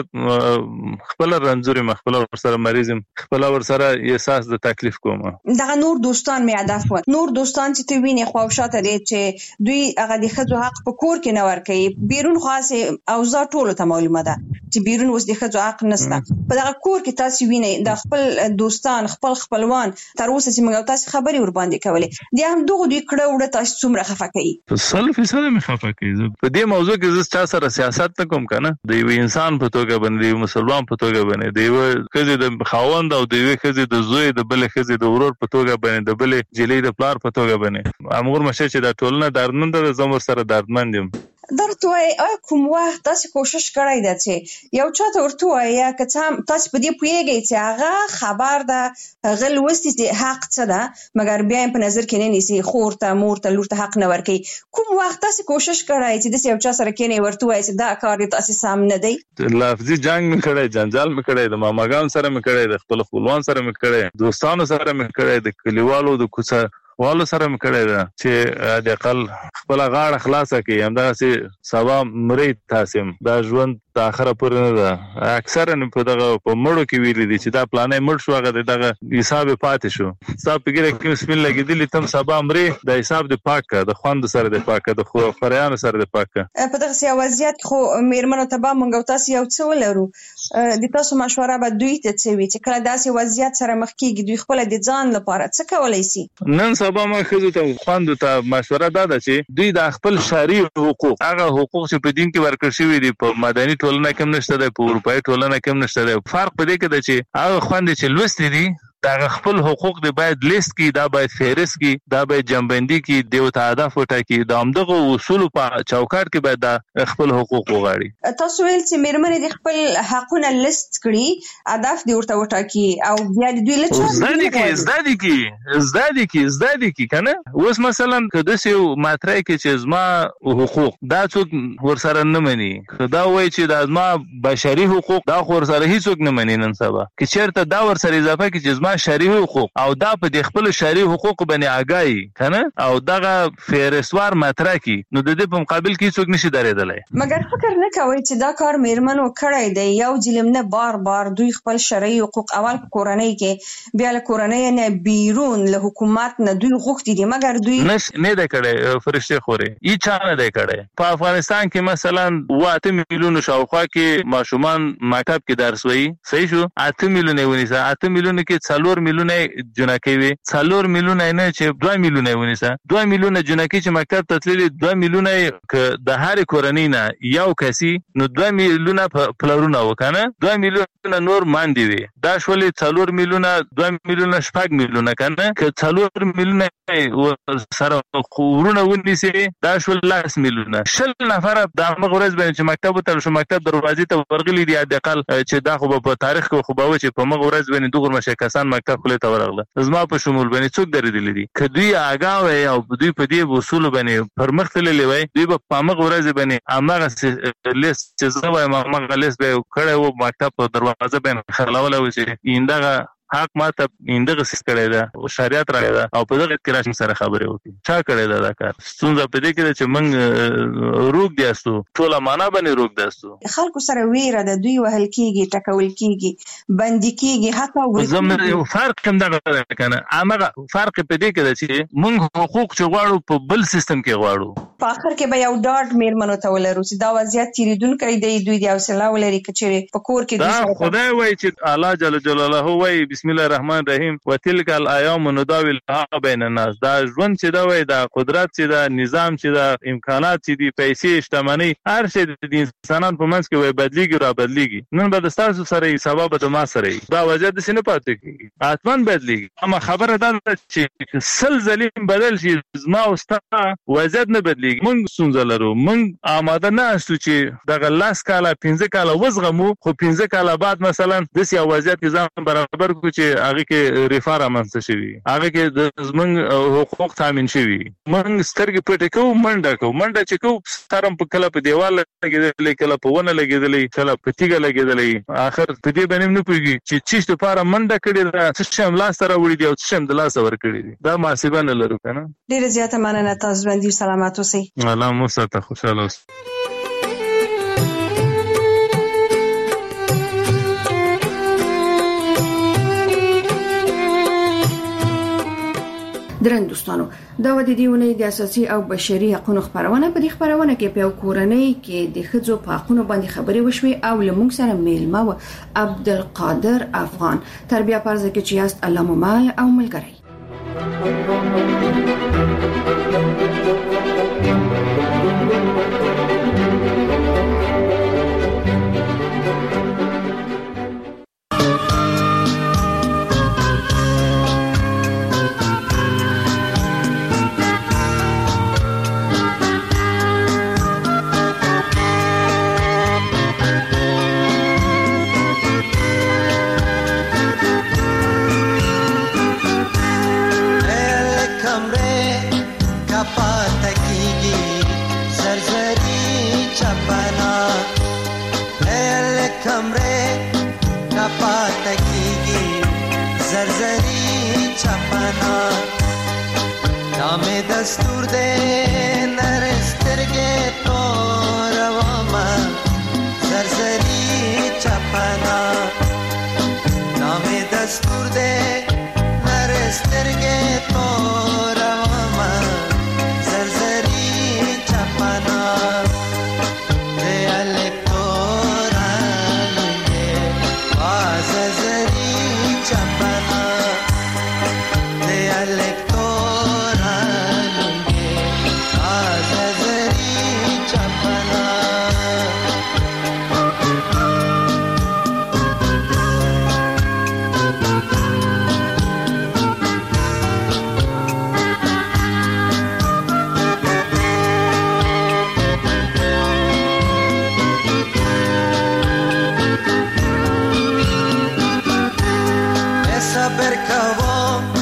خپل رنځور یم خپل ورسره مریض یم خپل ورسره احساس د تکلیف کوم دغه نور دوستان مې هدف و نور دوستان چې ته وینې خو شاته دي چې دوی هغه د ښځو حق په کور کې نه ورکوي بیرون خاصه اوضاع ټولو ته معلومه ده چې بیرون اوس د ښځو حق نشته په دغه کور کې تاسو وینئ د خپل دوستان خپل خپلوان تر اوسه چې موږ تاسو خبرې ور باندې کولې د هم دغه دوی کړه وړه تاسو څومره خفه کوي سل فیصد مې خفه کوي په دې موضوع کې زه چا سره سیاست نه کوم کنه د یو انسان په توګه باندې یو مسلمان په توګه باندې د یو کزي د خاوند او د یو کزي د زوی د بل کزي د ورور په توګه باندې د بل جلې د پلار په توګه باندې امور مشه چې د ټولنه دردمند د زموږ سره دردمند یم درته وای کوم وخت تاسو کوشش کړی دی چې یو چاته ورته وای یا که تاسو په دې پوهیږئ چې هغه خبر ده غل وستي چې حق څه ده مګر بیا په نظر کې نه نیسي خور ته مور ته لور ته حق نه ورکي کوم وخت تاسو کوشش کړی چې د یو چا سره کې نه ورته وای چې دا کار تاسو سم نه دی لفظي جنگ مې کړی جنجال مې کړی د ماماګان سره مې کړی د خپل خپلوان سره مې کړی دوستانو سره مې کړی د کلیوالو د کوڅه والو سره مې کړی ده چې د اقل خپل غاړه خلاصه کړي همدا سي سبا مرید تاسم دا ژوند د اخره پورې نه ده اکثرا په دغه په مړو کې ویل دي چې دا پلانې مړ شو هغه دغه حساب پاتې شو صاحب پیګره کې بسم الله لګیدلی تم سبا امري د حساب د پاکه د خوند سره د پاکه د خو فریان سره د پاکه په دغه سیاسي وضعیت خو میرمنو ته به مونږ تاسو یو څه ولرو د تاسو مشوره به دوی ته څه وي چې کله داسې وضعیت سره مخ کیږي دوی خپل د ځان لپاره څه کولای شي نن سبا ما خزو ته خوند ته مشوره ده چې دوی د خپل شرعي حقوق هغه حقوق چې په دین کې ورکړل شوی دي په مدني ټولنه کې نشته ده په اروپאי ټولنه کې نشته ده فرق په دې کې ده چې هغه خوند چې لوستي دي دا خپل حقوق دی باید لیست کی دا باید فهرست کی دا باید جنبندی کی دیو ته هدف وټاکي دا همدغه اصول په چوکاټ کې باید دا خپل حقوق وغواړي تاسو ویل چې میرمنې د خپل حقونه لیست کړي هدف دی ورته وټاکي او بیا د دوی لچ زدادي کی زدادي کی زدادي کی زدادي کی کنه اوس مثلا کله یو ماترای کې چې زما حقوق دا څوک ورسره نه مني دا وایي چې دا زما بشري حقوق دا ورسره هیڅوک نه مني نن سبا کې چیرته دا ورسره اضافه کې چې شرعي حقوق او دا په د خپل شرعي حقوق باندې آگاهي کنه او دغه فهرستوار مطرح کی نو د دې په مقابل کې څوک نشي درېدلای مګر فکر نه کوي چې دا کار میرمنو کړی دی یو ظلم نه بار بار دوی خپل شرعي حقوق اول په کورنۍ کې بیا له کورنۍ نه بیرون له حکومت نه دوی غوښتي دي مګر دوی نش نه ده کړی فرشته خوري ای چا نه ده کړی په افغانستان کې مثلا واته میلیون شاوخوا کې ماشومان مکتب کې درس وایي صحیح شو اته میلیون ونیسه اته میلیون کې څلور میلیونه جنکې وي څلور میلیونه نه چې دوه میلیونه ونیسه دوه میلیونه جنکې چې مکتب ته تللي دوه میلیونه ک د هر کورنۍ نه یو کسي نو دوه میلیونه پلرونه وکنه دوه میلیونه نور ماندي وي دا شولې څلور میلیونه دوه میلیونه شپږ میلیونه کنه ک څلور میلیونه سره خورونه ونیسي دا شول لاس میلیونه شل نفر د مغرض باندې چې مکتب ته شو مکتب دروازې ته ورغلي دي د اقل چې دا خو په تاریخ کې خو به چې په مغرض باندې دغه مشه کسان مکتب خله ته ورغله زما په شمول باندې څوک درېدلې دي کدوې آگاه وي او دوی په دې اصول باندې پرمخ تللې وي دوی په مغ ورځ باندې امغه لیست چې زوی مغه لیست به کړه و مکتب په دروازه باندې خلاول و چې ایندغه حق ماته اندغه سیس کړی دا او شریعت راغی دا او په دغه کې راشم سره خبرې وکړي چا کړی دا دا کار ستونزه په دې کې چې موږ روغ دیاستو ټول معنا باندې روغ دیاستو خلکو سره ویره د دوی وهل کیږي ټکول کیږي باندې کیږي حتی زموږ یو فرق هم دا کنه امغه فرق په دې کې چې موږ حقوق چې غواړو په بل سیستم کې غواړو په اخر کې به یو ډاډ میرمنو ته ولرو چې دا وضعیت تیریدونکو دی دوی دی حوصله ولري کچېره په کور کې دا خدای وایي چې الله جل جلاله وایي بسم الله الرحمن الرحیم وتلک الايام نداولها بین الناس دا ژوند چې دا وای دا قدرت چې دا نظام چې دا امکانات چې دی پیسې شتمنۍ هر شی د انسانانو په منځ کې وای بدلیږي را بدلیږي نن به د تاسو سره سبب د ما سره دا وجه د سینې پاتې کیږي اتمن بدلیږي اما خبره دا چې سل ظلم بدل شي زما او ستا وضعیت نه بدلیږي موږ څنګه لرو موږ آماده نه استو چې دغه لاس کاله پنځه کاله وزغمو خو پنځه کاله بعد مثلا د سیا وضعیت ځان برابر کو چې هغه کې ریفار امنځ شوی هغه کې د زمنګ حقوق تامین شوی موږ سترګې پټې کوو منډه کوو منډه چې کوو ستارم په کله په دیوال لګیدلې کله په ونه لګیدلې کله په تیګه لګیدلې اخر په دې باندې نه پوهیږي چې چیش لپاره منډه کړې ده څه شم لاس سره وړي دی او څه شم د لاس ور کړې دي دا محاسبه نه لرو کنه ډیره زیاته مننه تاسو باندې سلامات اوسئ الله مو ستاسو خوشاله اوسئ درن دوستانو دا ودی دیونه د اساسي او بشري حقوقو خبرونه په دې خبرونه کې په کورنۍ کې د خځو په حقوقو باندې خبرې وشوي او لمونږ سره میلمه و عبدالقادر افغان تربیه پرځ کې چې است الله مال او ملګری نام دستور ده نرسترگه تو رواما زرزری چپنا نام دستور ده نرسترگه تو رواما زرزری چپنا ده الکتورا لنگه زرزری چپنا ده الکتورا لنگه زرزری چپنا صبر کوم